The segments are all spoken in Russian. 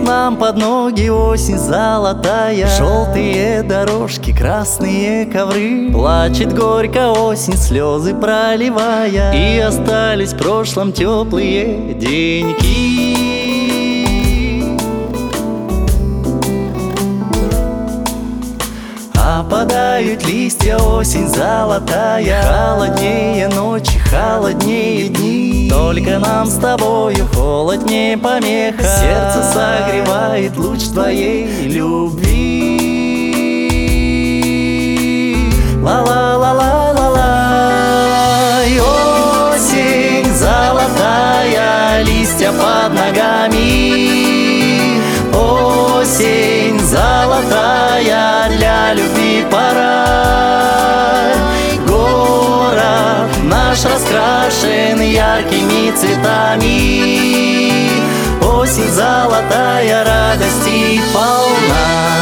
Стелит нам под ноги осень золотая, желтые дорожки, красные ковры. Плачет горько осень, слезы проливая, и остались в прошлом теплые деньки. Опадают листья, осень золотая, холоднее ночи, холоднее дни. Только нам с тобою холод не помеха, сердце согревает луч твоей любви. Ла-ла-ла-ла-ла-ла. Осень золотая, листья под ногами. Осень золотая, для любви пора. Город наш раскрашен яркими цветами. Осень золотая, радости полна.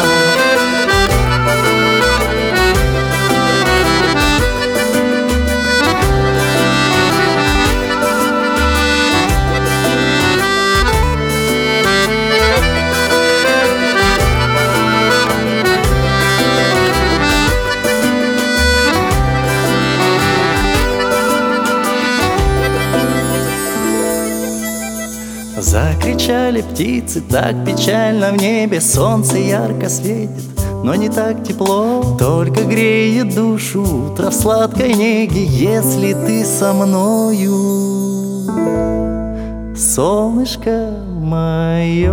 Закричали птицы, так печально в небе. Солнце ярко светит, но не так тепло. Только греет душу утро в сладкой неге, если ты со мною, солнышко мое.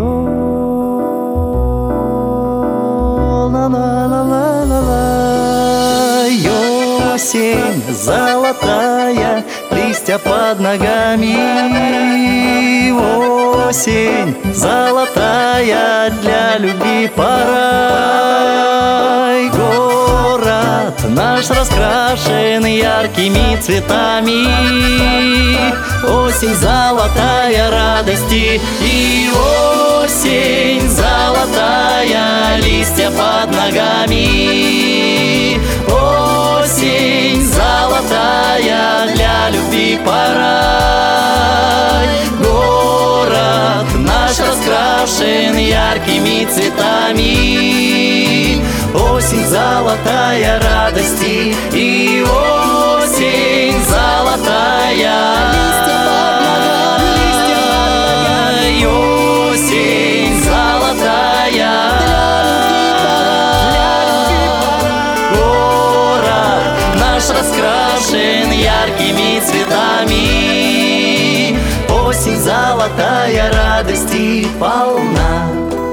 Ла-ла-ла-ла-ла-ла. Осень золотая, листья под ногами. Осень золотая, для любви пора. Город наш раскрашен яркими цветами. Осень золотая, радости. И осень золотая, листья под ногами. Осень золотая, для любви пора. Город наш раскрашен яркими цветами. Осень золотая, радости. И осень золотая, и осень золотая. Город наш раскрашен яркими цветами. Осень золотая, радости полна.